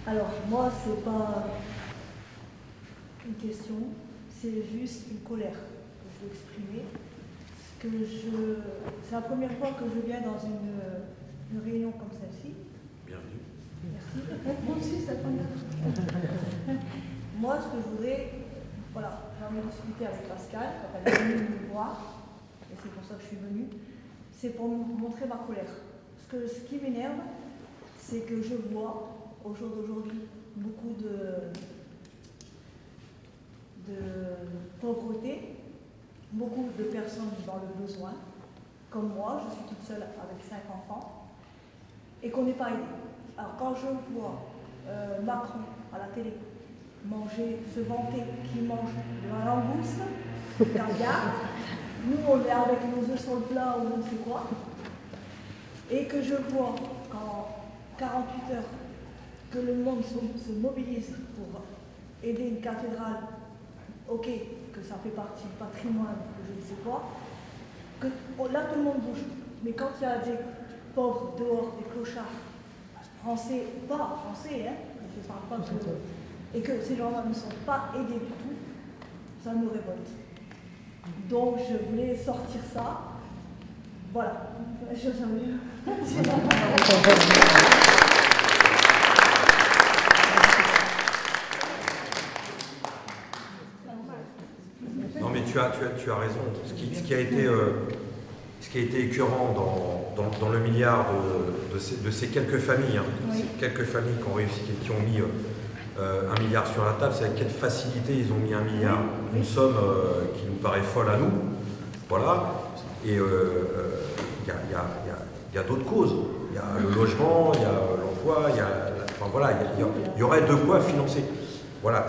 Alors, moi, c'est pas une question, c'est juste une colère que je veux exprimer. C'est la première fois que je viens dans une réunion comme celle-ci. Bienvenue. Merci. Moi aussi, c'est la première fois. Moi, ce que je voudrais, voilà, j'en ai discuté avec Pascal quand elle est venue me voir, et c'est pour ça que je suis venue, c'est pour montrer ma colère. Ce qui m'énerve, c'est que je vois au jour d'aujourd'hui beaucoup de pauvreté, beaucoup de personnes dans le besoin, comme moi, je suis toute seule avec 5 enfants, et qu'on n'est pas aidé. Alors quand je vois Macron à la télé manger, se vanter qu'il mange de la langouste, caviar, nous on est avec nos œufs sur le plat ou je ne sais quoi, et que je vois qu'en 48 heures, que le monde se mobilise pour aider une cathédrale, ok, que ça fait partie du patrimoine, que je ne sais quoi, que là tout le monde bouge. Mais quand il y a des pauvres dehors, des clochards, français, pas français, hein, je ne parle pas de... Et que ces gens-là ne sont pas aidés du tout, ça me révolte. Donc je voulais sortir ça. Voilà. Je Non mais tu as raison. Ce qui a été écœurant dans le milliard de ces quelques familles, oui. Ces quelques familles qui ont réussi, qui ont mis 1 milliard sur la table, c'est avec quelle facilité ils ont mis 1 milliard, une somme qui nous paraît folle à nous. Voilà. Et il y a d'autres causes. Il y a le logement, il y a l'emploi, il y aurait de quoi financer. Voilà.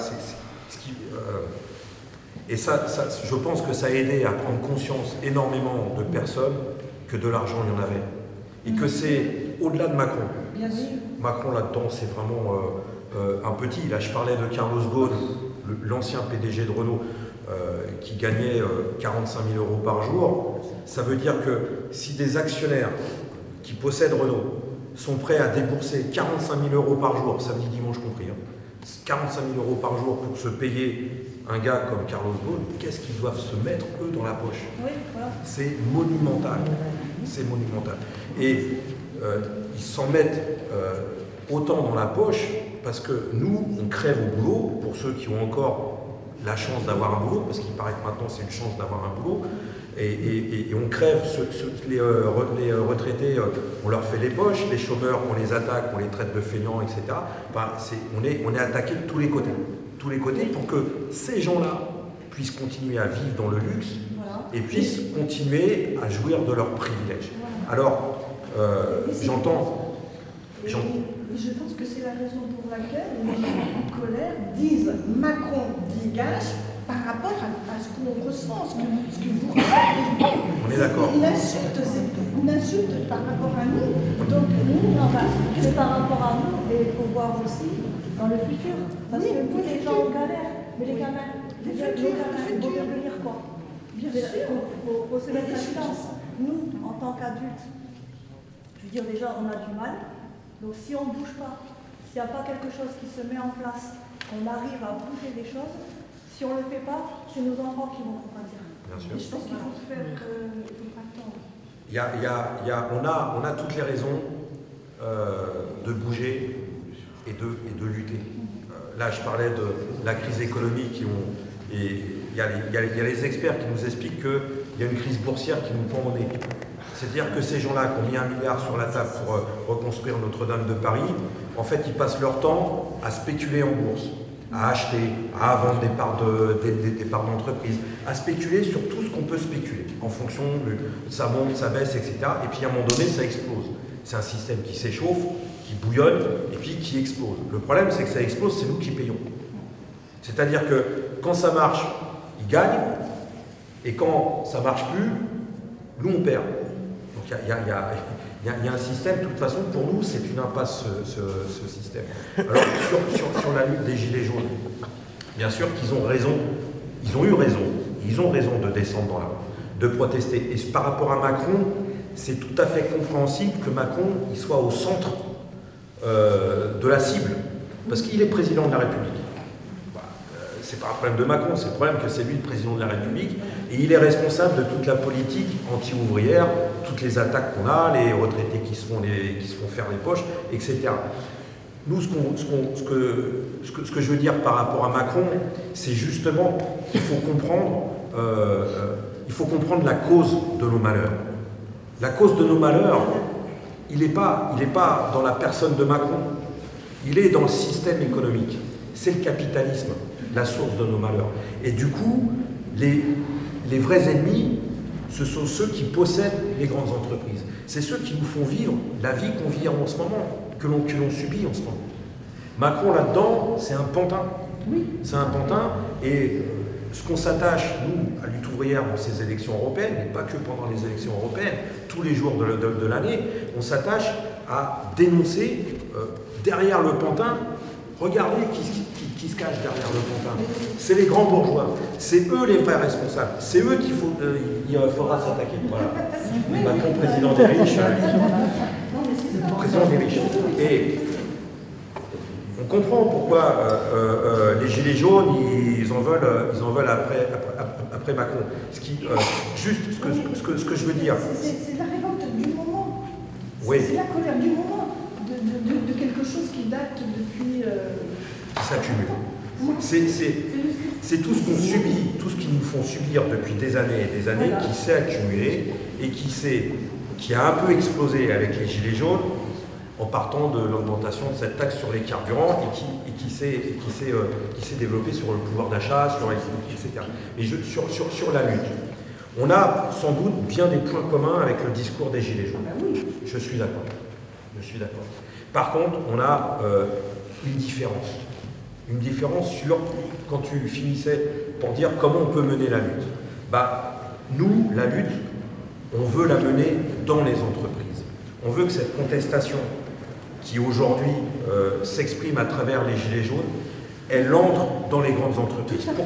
Et ça, je pense que ça a aidé à prendre conscience énormément de personnes que de l'argent, il y en avait. Et que c'est au-delà de Macron. Bien sûr. Macron, là-dedans, c'est vraiment un petit. Là, je parlais de Carlos Ghosn, l'ancien PDG de Renault, qui gagnait 45 000 € par jour. Ça veut dire que si des actionnaires qui possèdent Renault sont prêts à débourser 45 000 € par jour, samedi, dimanche compris, 45 000 € par jour pour se payer un gars comme Carlos Ghosn, qu'est-ce qu'ils doivent se mettre, eux, dans la poche? Oui, voilà. C'est monumental. C'est monumental. Et ils s'en mettent autant dans la poche parce que nous, on crève au boulot, pour ceux qui ont encore la chance d'avoir un boulot, parce qu'il paraît que maintenant c'est une chance d'avoir un boulot, et on crève, les retraités, on leur fait les poches, les chômeurs, on les attaque, on les traite de feignants, etc. Enfin, on est attaqué de tous les côtés. Tous les côtés pour que ces gens-là puissent continuer à vivre dans le luxe, voilà, et puissent continuer à jouir de leurs privilèges. Voilà. Alors, j'entends... Je pense que c'est la raison pour laquelle les gens en colère disent Macron dégage par rapport à ce qu'on ressent, ce que vous ressentez. On est d'accord. Une insulte par rapport à nous. Donc nous, c'est par rapport à nous et il faut voir aussi dans le futur. Parce que tous les gens en galère, mais les gamins, ils vont devenir quoi? Bien sûr. Il faut se mettre à distance. Nous, en tant qu'adultes, je veux dire déjà, on a du mal. Donc si on ne bouge pas, s'il n'y a pas quelque chose qui se met en place, qu'on arrive à bouger les choses, si on ne le fait pas, c'est nos enfants qui vont comprendre. Bien sûr. Et je pense qu'il faut faire on a toutes les raisons de bouger et de lutter. Là, je parlais de la crise économique et il y a les experts qui nous expliquent qu'il y a une crise boursière qui nous pend au nez. C'est-à-dire que ces gens-là qui ont mis 1 milliard sur la table pour reconstruire Notre-Dame de Paris, en fait, ils passent leur temps à spéculer en bourse, à acheter, à vendre des parts d'entreprise, à spéculer sur tout ce qu'on peut spéculer, en fonction de ça monte, ça baisse, etc. Et puis à un moment donné, ça explose. C'est un système qui s'échauffe, qui bouillonne, et puis qui explose. Le problème, c'est que ça explose, c'est nous qui payons. C'est-à-dire que quand ça marche, ils gagnent, et quand ça ne marche plus, nous, on perd. Donc il y a un système, de toute façon, pour nous, c'est une impasse, ce système. Alors, sur la lutte des Gilets jaunes, bien sûr qu'ils ont raison, ils ont raison de descendre dans la rue, de protester. Et par rapport à Macron, c'est tout à fait compréhensible que Macron il soit au centre de la cible. Parce qu'il est président de la République. C'est pas un problème de Macron, c'est le problème que c'est lui le président de la République et il est responsable de toute la politique anti-ouvrière, toutes les attaques qu'on a, les retraités qui se font faire les poches, etc. Nous, ce que je veux dire par rapport à Macron, c'est justement qu'il faut comprendre la cause de nos malheurs. La cause de nos malheurs, il n'est pas dans la personne de Macron, il est dans le système économique. C'est le capitalisme, la source de nos malheurs. Et du coup, les vrais ennemis, ce sont ceux qui possèdent les grandes entreprises. C'est ceux qui nous font vivre la vie qu'on vit en ce moment, que l'on subit en ce moment. Macron, là-dedans, c'est un pantin. Oui. C'est un pantin. Et ce qu'on s'attache, nous, à Lutte ouvrière dans ces élections européennes, et pas que pendant les élections européennes, tous les jours de l'année, on s'attache à dénoncer derrière le pantin. Regardez qui se cache derrière le pantin. C'est les grands bourgeois. C'est eux les vrais responsables. C'est eux qu'il faudra s'attaquer. Voilà. Macron, président des riches. Président des riches. Et on comprend pourquoi les gilets jaunes, ils en veulent après Macron. Juste ce que je veux dire. C'est la révolte du moment. Oui. C'est la colère du moment de quelque chose qui date depuis. Qui s'accumule. C'est tout ce qu'on subit, tout ce qu'ils nous font subir depuis des années et des années, qui s'est accumulé et qui a un peu explosé avec les gilets jaunes en partant de l'augmentation de cette taxe sur les carburants et qui s'est développée sur le pouvoir d'achat, etc. Mais sur la lutte, on a sans doute bien des points communs avec le discours des gilets jaunes. Je suis d'accord. Par contre, on a une différence. Une différence sur, quand tu finissais pour dire comment on peut mener la lutte. Nous, la lutte, on veut la mener dans les entreprises. On veut que cette contestation qui aujourd'hui s'exprime à travers les gilets jaunes, elle entre dans les grandes entreprises.